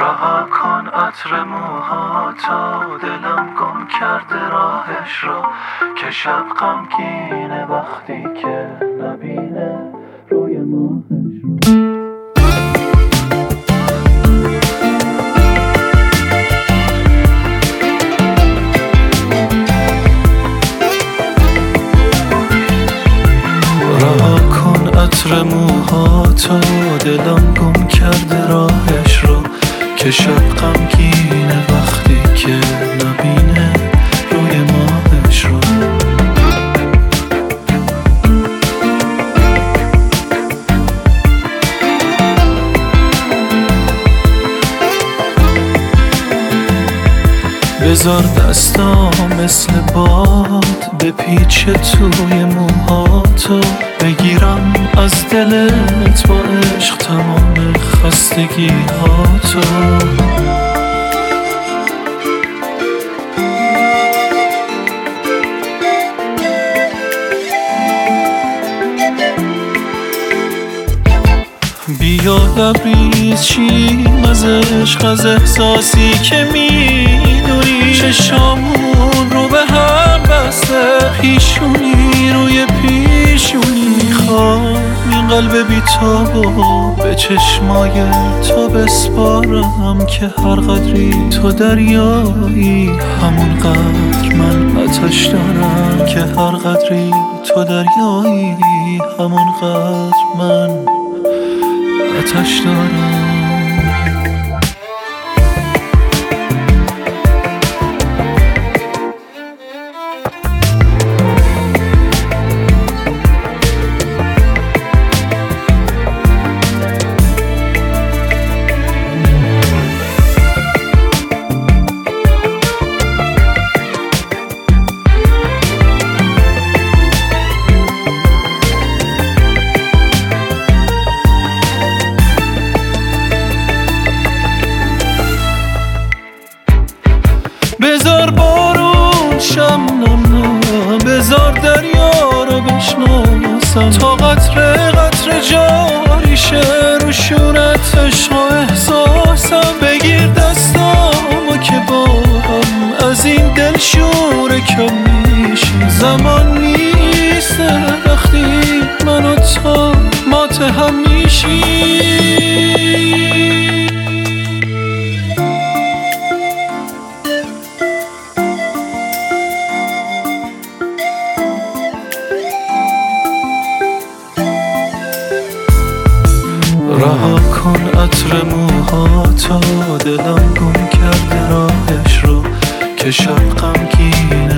رها کن عطر موهاتو، دلم گم کرده راهش رو، که شب غمگینه وقتی که نبینه روی ماهش رو. رها کن عطر موهاتو، دلم گم کرده راهش رو، که شب غمگینه وقتی که نبینه روی ماهش رو. بذار دستام مثل باد بپیچه توی موهاتو، بگیرم از دلت با عشق تمام خستگی هاتو. بیا لبریز شیم از عشق، از احساسی که میدونی، چشامون رو به هم بسته، پیشونی روی پیشونی. میخوام این قلب بی‌تابو به چشمای تو بسپارم، که هر قدری تو دریایی همون قدر من آتش دارم، که هر قدری تو دریایی همون قدر من آتش دارم. بذار بارون شم نم، بذار دریا رو بشناسم، تا قطره قطره جاری شه رو شونت عشق و احساسم. بگیر دستامو که با هم از این دل شوره کم میشیم، زمان نیسته وقتی من و تو ماتهم میشیم. رها کن عطر موهاتو، دلم گم کرده راهش رو، که شب غمگینه